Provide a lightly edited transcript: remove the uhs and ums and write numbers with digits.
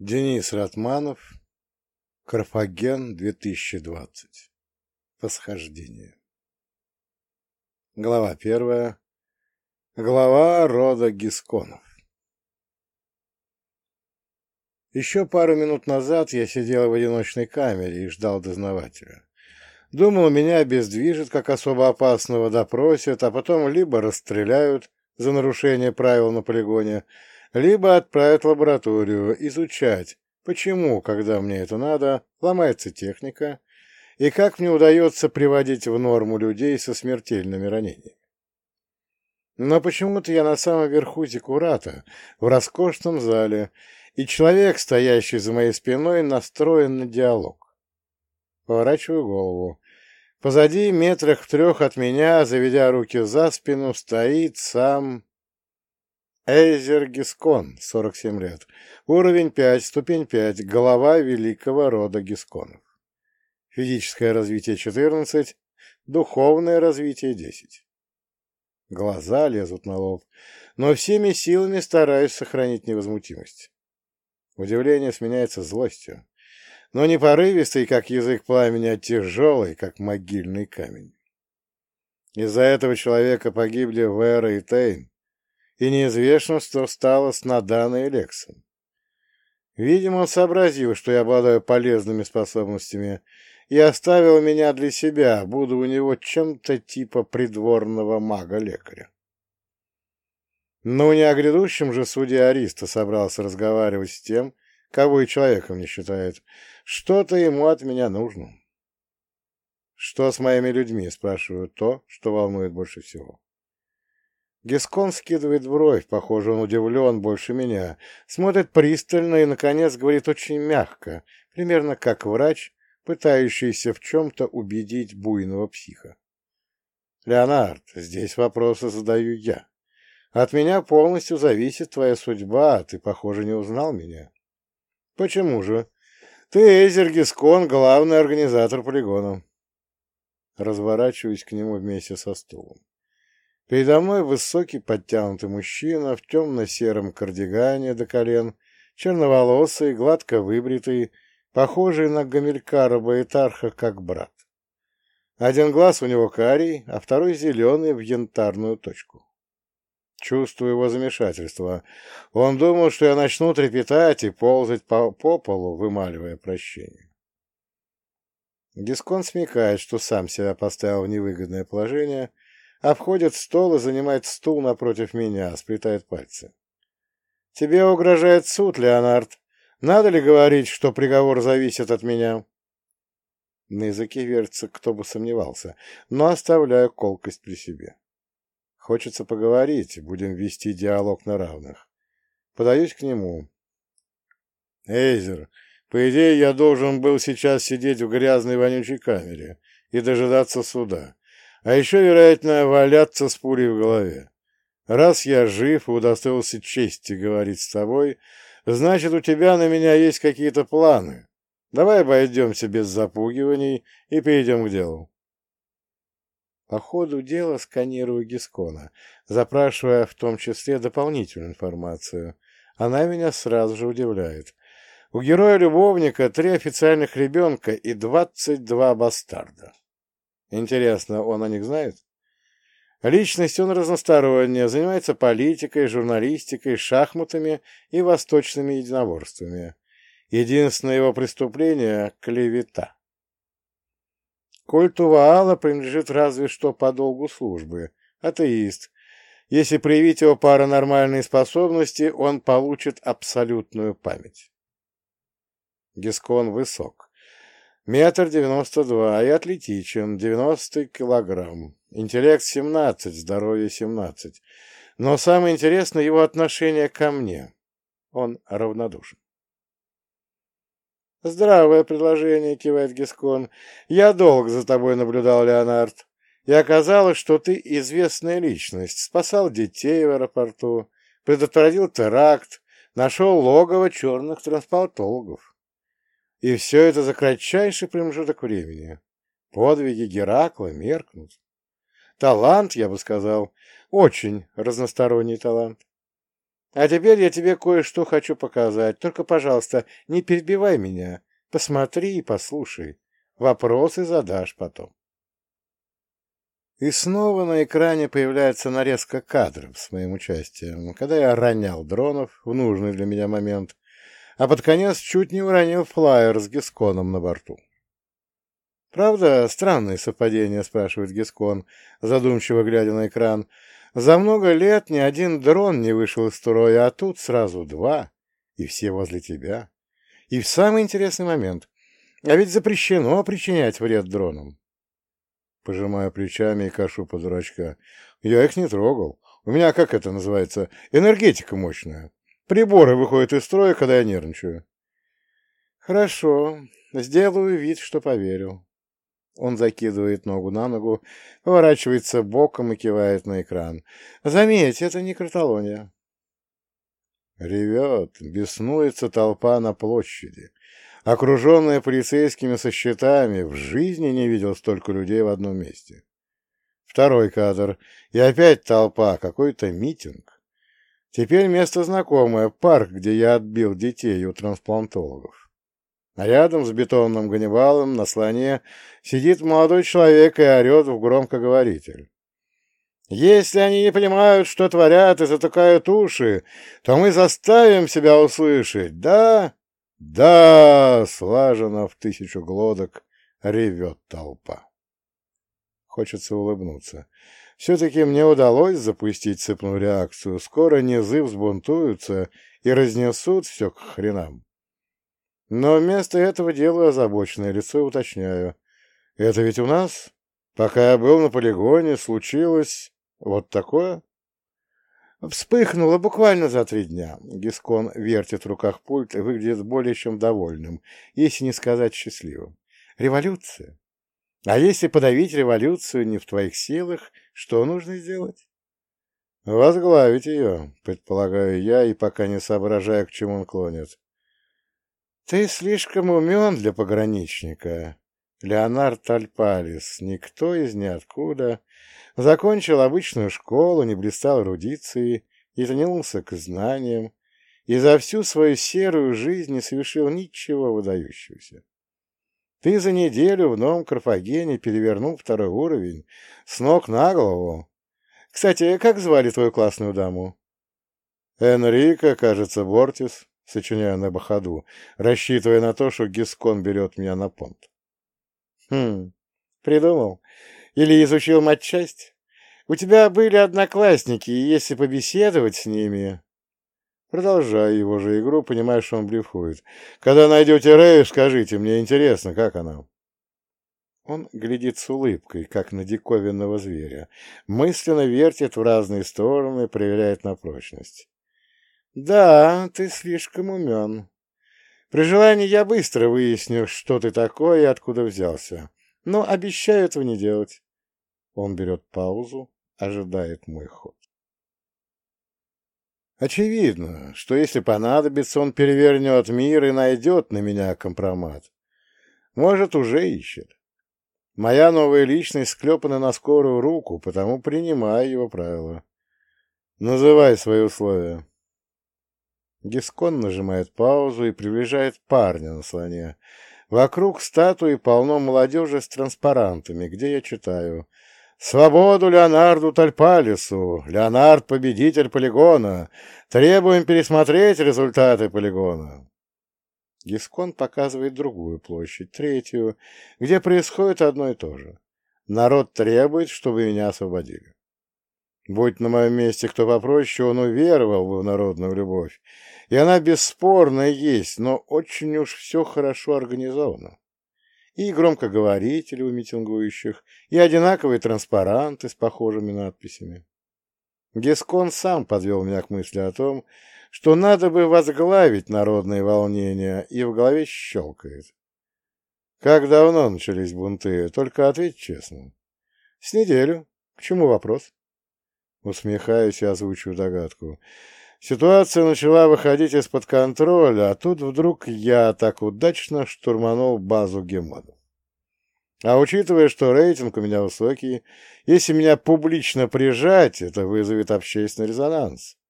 Денис Ратманов, Карфаген, 2020. Восхождение. Глава первая. Глава рода Гисконов. Еще пару минут назад я сидел в одиночной камере и ждал дознавателя. Думал, меня обездвижат, как особо опасного допросят, а потом либо расстреляют за нарушение правил на полигоне, либо отправят в лабораторию изучать, почему, когда мне это надо, ломается техника, и как мне удается приводить в норму людей со смертельными ранениями. Но почему-то я на самом верху зиккурата, в роскошном зале, и человек, стоящий за моей спиной, настроен на диалог. Поворачиваю голову. Позади, метрах в 3 от меня, заведя руки за спину, стоит сам Эйзер Гискон, 47 лет. Уровень 5, ступень 5, глава великого рода Гисконов. Физическое развитие 14, духовное развитие 10. Глаза лезут на лоб, но всеми силами стараюсь сохранить невозмутимость. Удивление сменяется злостью, но не порывистый, как язык пламени, а тяжелый, как могильный камень. Из-за этого человека погибли Вера и Тейн, и неизвестно, что стало с Наданой и Лексом. Видимо, он сообразил, что я обладаю полезными способностями, и оставил меня для себя, буду у него чем-то типа придворного мага-лекаря. Но не о грядущем же суде Ариста собрался разговаривать с тем, кого и человеком не считает. Что-то ему от меня нужно. Что с моими людьми, спрашиваю то, что волнует больше всего. Гискон скидывает бровь, похоже, он удивлен больше меня, смотрит пристально и, наконец, говорит очень мягко, примерно как врач, пытающийся в чем-то убедить буйного психа. «Леонард, здесь вопросы задаю я. От меня полностью зависит твоя судьба, а ты, похоже, не узнал меня». «Почему же? Ты Эйзер Гискон, главный организатор полигона». Разворачиваюсь к нему вместе со стулом. Передо мной высокий подтянутый мужчина в темно-сером кардигане до колен, черноволосый, гладко выбритый, похожий на Гамилькара Баэтарха как брат. Один глаз у него карий, а второй зеленый в янтарную точку. Чувствую его замешательство. Он думал, что я начну трепетать и ползать по полу, вымаливая прощение. Гискон смекает, что сам себя поставил в невыгодное положение, обходит стол и занимает стул напротив меня, сплетает пальцы. «Тебе угрожает суд, Леонард. Надо ли говорить, что приговор зависит от меня?» На языке вертится, кто бы сомневался, но оставляю колкость при себе. Хочется поговорить, будем вести диалог на равных. Подаюсь к нему. «Эйзер, по идее, я должен был сейчас сидеть в грязной вонючей камере и дожидаться суда. А еще, вероятно, валяться с пулей в голове. Раз я жив и удостоился чести говорить с тобой, значит, у тебя на меня есть какие-то планы. Давай обойдемся без запугиваний и перейдем к делу». По ходу дела сканирую Гискона, запрашивая в том числе дополнительную информацию. Она меня сразу же удивляет. У героя-любовника 3 официальных ребенка и 22 бастарда. Интересно, он о них знает? Личность он разносторонняя, занимается политикой, журналистикой, шахматами и восточными единоборствами. Единственное его преступление — клевета. Культу Ваала принадлежит разве что по долгу службы. Атеист. Если проявить его паранормальные способности, он получит абсолютную память. Гискон высок. 1,92 м и атлетичен, 90 килограмм. Интеллект 17, здоровье 17. Но самое интересное его отношение ко мне. Он равнодушен. «Здравое предложение», — кивает Гискон. «Я долго за тобой наблюдал, Леонард, и оказалось, что ты известная личность, спасал детей в аэропорту, предотвратил теракт, нашел логово черных трансплантологов. И все это за кратчайший промежуток времени. Подвиги Геракла меркнут. Талант, я бы сказал, очень разносторонний талант. А теперь я тебе кое-что хочу показать. Только, пожалуйста, не перебивай меня. Посмотри и послушай. Вопросы задашь потом. И снова на экране появляется нарезка кадров с моим участием, когда я ронял дронов в нужный для меня момент, а под конец чуть не уронил флайер с Гисконом на борту. «Правда, странное совпадение?» — спрашивает Гискон, задумчиво глядя на экран. «За много лет ни один дрон не вышел из строя, а тут сразу два, и все возле тебя. И в самый интересный момент. А ведь запрещено причинять вред дронам». Пожимаю плечами и кашу по дурачка. «Я их не трогал. У меня, как это называется, энергетика мощная. Приборы выходят из строя, когда я нервничаю». «Хорошо, сделаю вид, что поверил». Он закидывает ногу на ногу, поворачивается боком и кивает на экран. «Заметь, это не кротолония». Ревет, беснуется толпа на площади. Окруженная полицейскими со щитами, в жизни не видел столько людей в одном месте. Второй кадр. И опять толпа, какой-то митинг. Теперь место знакомое, парк, где я отбил детей у трансплантологов. А рядом с бетонным Ганнибалом на слоне сидит молодой человек и орет в громкоговоритель. «Если они не понимают, что творят, и затыкают уши, то мы заставим себя услышать, да?» «Да!» — слаженно в 1000 глоток ревет толпа. Хочется улыбнуться. Все-таки мне удалось запустить цепную реакцию. Скоро низы взбунтуются и разнесут все к хренам. Но вместо этого делаю озабоченное лицо и уточняю. Это ведь у нас? Пока я был на полигоне, случилось вот такое? Вспыхнуло буквально за 3 дня. Гискон вертит в руках пульт и выглядит более чем довольным, если не сказать счастливым. Революция. А если подавить революцию не в твоих силах, что нужно сделать? Возглавить ее, предполагаю я, и пока не соображаю, к чему он клонит. Ты слишком умен для пограничника. Леонард Тальпалис, никто из ниоткуда, закончил обычную школу, не блистал эрудицией, не тянулся к знаниям и за всю свою серую жизнь не совершил ничего выдающегося. Ты за неделю в Новом Карфагене перевернул 2-й уровень, с ног на голову. Кстати, как звали твою классную даму? Энрика, кажется, Бортис. Сочиняю на ходу, рассчитывая на то, что Гискон берет меня на понт. Придумал? Или изучил матчасть? У тебя были одноклассники, и если побеседовать с ними... Продолжаю его же игру, понимая, что он блефует. Когда найдете Рэю, скажите, мне интересно, как она. Он глядит с улыбкой, как на диковинного зверя, мысленно вертит в разные стороны, проверяет на прочность. «Да, ты слишком умен. При желании я быстро выясню, что ты такой и откуда взялся. Но обещаю этого не делать». Он берет паузу, ожидает мой ход. Очевидно, что если понадобится, он перевернет мир и найдет на меня компромат. Может, уже ищет. Моя новая личность склепана на скорую руку, потому принимаю его правила. Называй свои условия. Гискон нажимает паузу и приближает парня на слоне. Вокруг статуи полно молодежи с транспарантами, где я читаю: «Свободу Леонарду Тальпалису! Леонард — победитель полигона! Требуем пересмотреть результаты полигона!» Гискон показывает другую площадь, 3-ю, где происходит одно и то же. Народ требует, чтобы меня освободили. Будь на моем месте кто попроще, он уверовал бы в народную любовь. И она бесспорно есть, но очень уж все хорошо организовано. И громкоговорители у митингующих, и одинаковые транспаранты с похожими надписями. Гискон сам подвел меня к мысли о том, что надо бы возглавить народные волнения, и в голове щелкает. Как давно начались бунты? Только ответь честно. С неделю. К чему вопрос? Усмехаюсь и озвучиваю догадку. Ситуация начала выходить из-под контроля, а тут вдруг я так удачно штурманул базу Гемонов. А учитывая, что рейтинг у меня высокий, если меня публично прижать, это вызовет общественный резонанс.